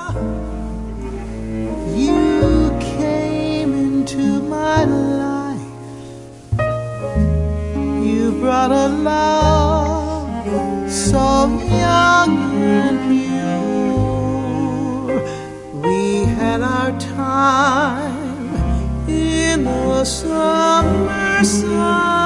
You came into my life. You brought a love so young and pure. We had our time in the summer sun.